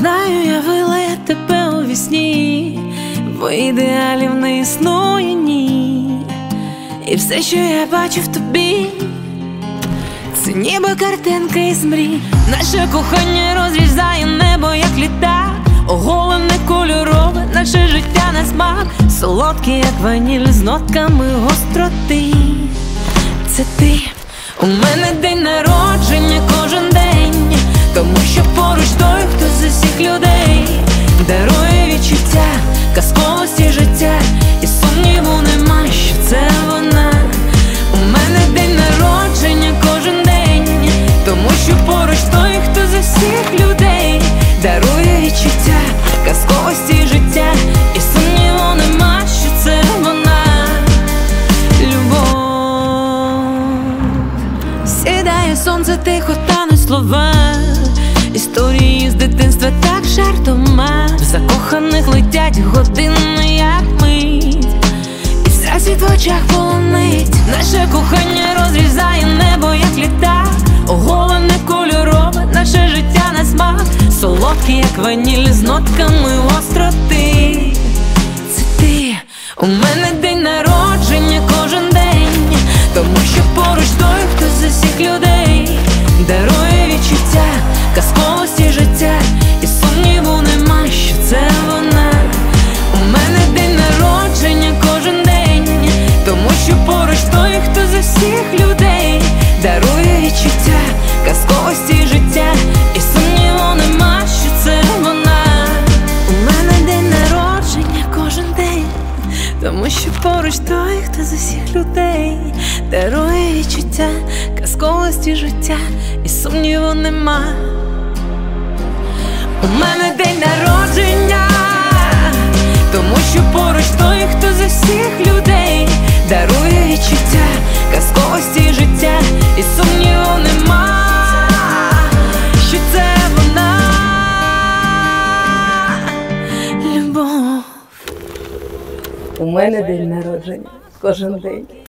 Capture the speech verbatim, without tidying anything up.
Знаю, я вила я тебе у вісні, бо ідеалів не існує, ні. І все, що я бачу в тобі, це ніби картинка із мрій. Наше кохання розрізає небо, як літак, оголене кольорове, наше життя на смак, солодке, як ваніль з нотками гостроти. Це ти, у мене день народження кожен день, тому що поруч той, хто з усіх людей дарує відчуття казковості життя, і сумніву нема, що це вона. У мене день народження кожен день, тому що поруч той, хто з усіх людей дарує відчуття казковості життя, і сумніву нема, що це вона. Сідає сонце, тихо тануть слова, історії з дитинства так жартома. В закоханих летять години, як мить, і вся світ в очах полонить. Наше кохання розрізає небо, як літак, оголене кольорове, наше життя на смак, солодке, як ваніль з нотками гостроти. Це ти, у мене день народження кожен день, тому що поруч той, хто з усіх людей дарує відчуття казковості життя, і сумніву нема, що це вона. У мене день народження кожен день, тому що поруч той, хто з усіх людей дарує відчуття казковості життя, і сумніву нема, що це вона. У мене день народження кожен день, тому що поруч той, хто з усіх людей дарує відчуття казковості життя, і сумніву нема. У мене день народження, тому що поруч той, хто з усіх людей дарує відчуття казковості життя, і сумніву нема, що це вона. Любов. У мене день народження кожен день,